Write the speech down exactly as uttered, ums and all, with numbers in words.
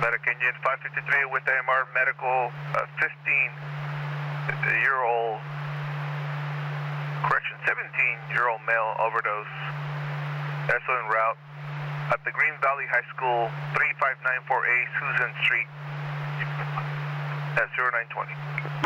Medic Engine five fifty-three with A M R Medical, uh, fifteen-year-old, correction, seventeen-year-old male overdose. S O en route at the Green Valley High School, thirty-five ninety-four A Susan Street at zero nine twenty.